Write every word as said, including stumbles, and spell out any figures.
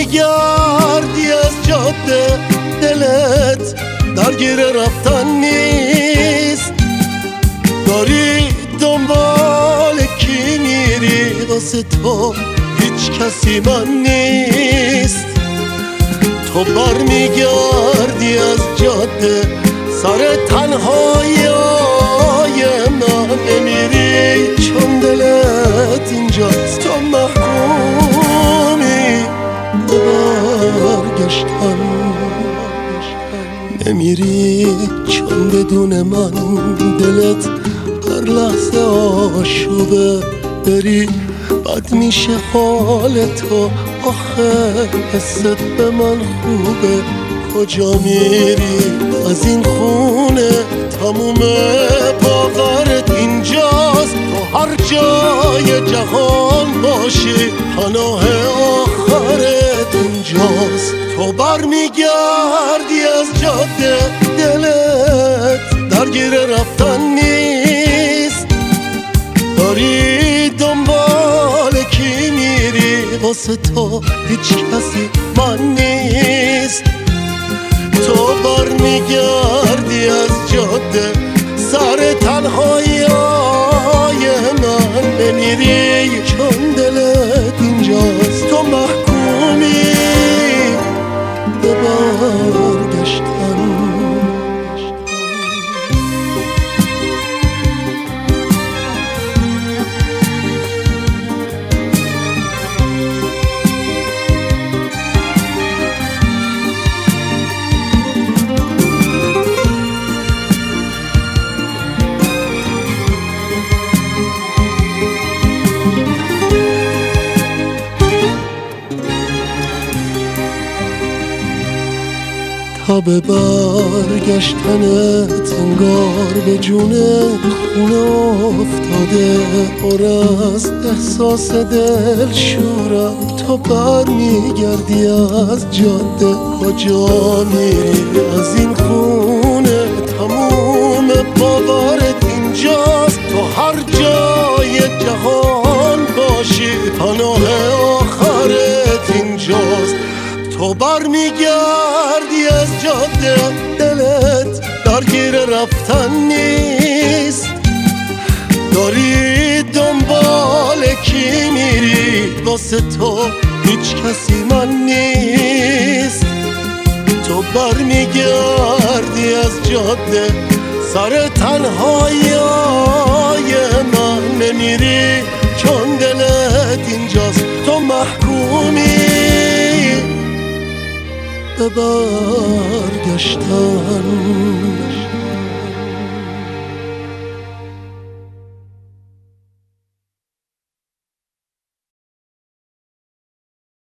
میگردی از جاده، دلت درگیر رفتن نیست. داری دنبال کی میری؟ واسه تو هیچ کسی من نیست. تو بر میگردی از جاده، سر تنهایی من نمیری چون دلت اینجاست. تو محکومی به برگشتن، نمیری چون بدون من دلت هر لحظه آشوبه. بری بد میشه حال تو، آخه حست به من خوبه. کجا میری از این خونه؟ تموم باورت اینجاست. تو هر جای جهان باشی، پناه آخرت اینجاست. تو بر میگردی از جاده، دلت درگیر رفتن نیست. داری دنبال کی میری؟ واسه تو هیچ کسی من نیست. تو بر میگردی از جاده، سر تنهایی من بمیری چون دلت اینجاست. تو محکومی به برگشتن. تا به برگشتنت انگار به جون خونه افتاده، پر از احساس دل شورم. تو بر میگردی از جاده، کجا میری از این خونه؟ تموم باورت اینجاست. تو هر جای جهان باشی، پناه آخرت اینجاست. تو بر میگردی از جاده، دلت درگیر رفتن نیست. داری دنبال کی میری؟ واسه تو هیچ کسی من نیست. تو بر میگردی از جاده، سر تنهایی من نمیری چون دلت اینجاست. تو محکومی به برگشتن.